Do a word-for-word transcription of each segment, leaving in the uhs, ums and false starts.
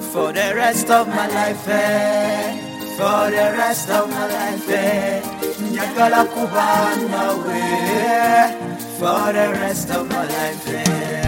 for the rest of my life, eh. For the rest of my life, eh. Njagala kuba nawe, eh. For the rest of my life, eh.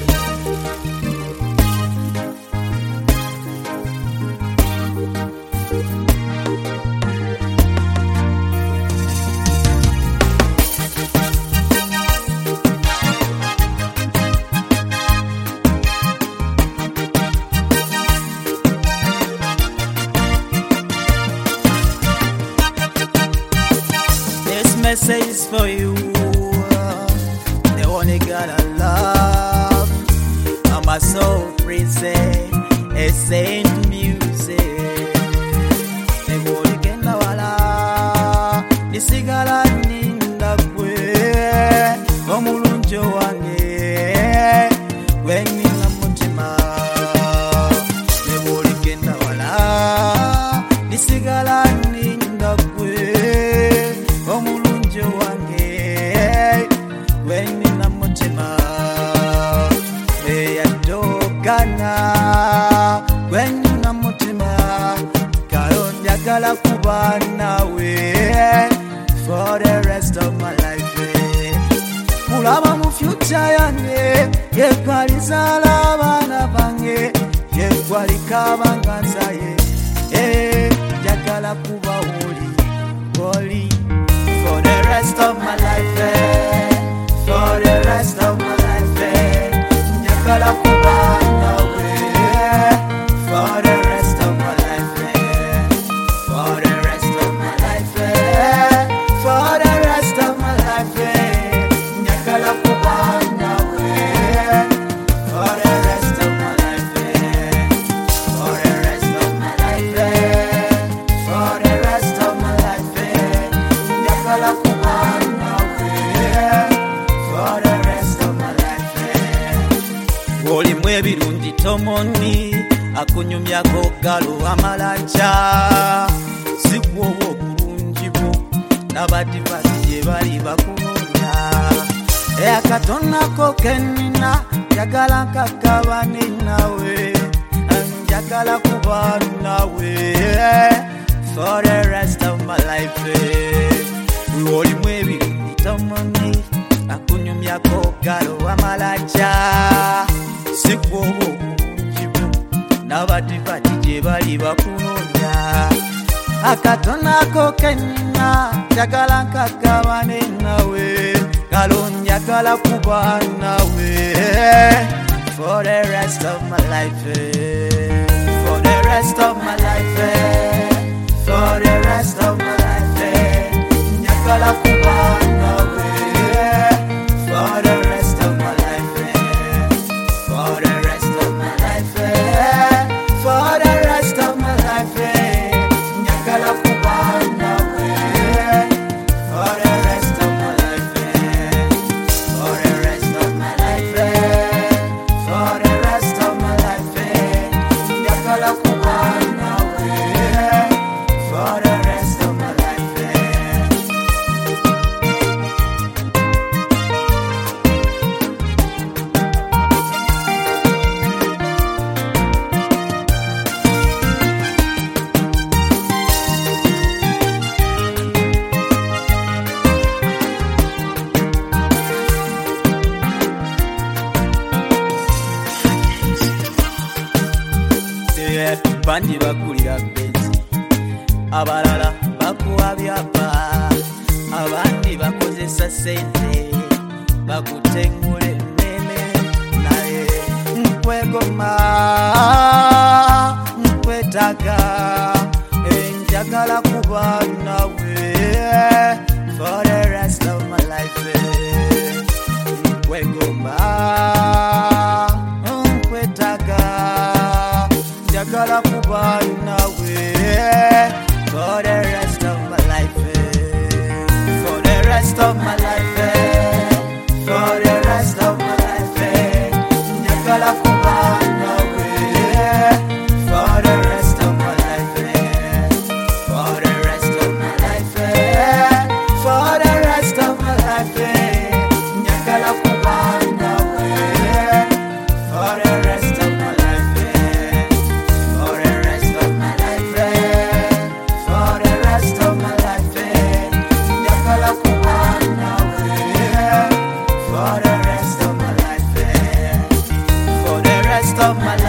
Message is for you, the only God I love. I'm a soul praise, a saint music. The word again, la wala. The sigala ninda kwe, omulunjo wange. When you na mutima, the word again, la wala. The sigala ninda kwe, omulunjo wange when nina mutima eyadogana when nina mutima kalo njagala kuba nawe for the rest of my life kulaba mu future yange yekwalizala abana bange yekwalika banganzaye njagala kuba woli woli for the rest of my life, eh. For the rest of my life, eh. Njagala kuba nawe, eh. For the rest of my life, eh. For the rest of my life, eh. For the rest of my life, eh. Njagala kuba nawe, eh. For the rest of my life, eh. For the rest of my life, eh. For the rest of my life, eh. Njagala kuba nawe, eh. For the rest of my life, eh. Oli mwebirungi tomoni akunyumyako galo amalanja sikwowo bulungi bwo n'abadivasi gye bali bakunonya akatonako kenina njagala nkakabane nawe njagala kuba nawe for the rest of my life oli mwebirungi tomoni akunyumyako galo amalanja sikwowo bulungi bwo n'abadivasi gye bali bakunonya akatonako kenina njagala nkakabane nawe kalo njagala kuba nawe for the rest of my life, for the rest of my life, for the rest of my life, njagala kuba nawe for the rest of my life, for the rest of my life, for the rest of my life, njagala kuba nawe for the rest of my life, for the rest of my life, for the rest of my life, njagala kuba nawe for the rest of my life. Bandi bakulira bezi abalala bakuwa byapa abandi bakozesa sente bakutengule nene naye nkwegoma nkwetaga njagala kuba nawe for the rest of my life nkwegoma nkwetaga njagala kuba nawe for the rest of my life, for the rest of my life, for the rest of my life, njagala kuba nawe for the rest of my life, for the rest of my life, for the rest of my life, njagala kuba nawe for the rest of my life. of my